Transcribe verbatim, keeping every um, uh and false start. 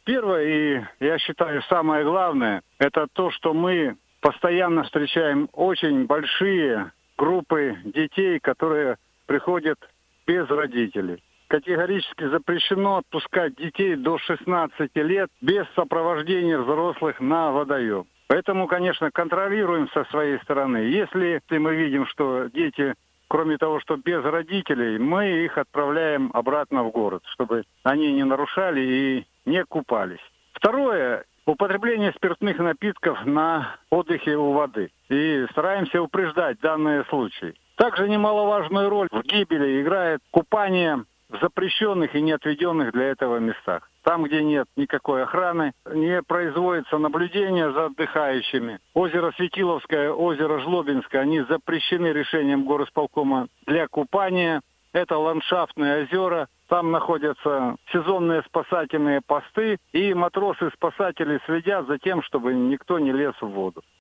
Первое, и я считаю самое главное, это то, что мы постоянно встречаем очень большие группы детей, которые приходят без родителей. Категорически запрещено отпускать детей до шестнадцати лет без сопровождения взрослых на водоем. Поэтому, конечно, контролируем со своей стороны. Если мы видим, что дети, кроме того, что без родителей, мы их отправляем обратно в город, чтобы они не нарушали и не купались. Второе. Употребление спиртных напитков на отдыхе у воды. И стараемся упреждать данные случаи. Также немаловажную роль в гибели играет купание в запрещенных и не отведенных для этого местах. Там, где нет никакой охраны, не производится наблюдение за отдыхающими. Озеро Светиловское, озеро Жлобинское, они запрещены решением горосполкома для купания. Это ландшафтные озера. Там находятся сезонные спасательные посты, и матросы-спасатели следят за тем, чтобы никто не лез в воду.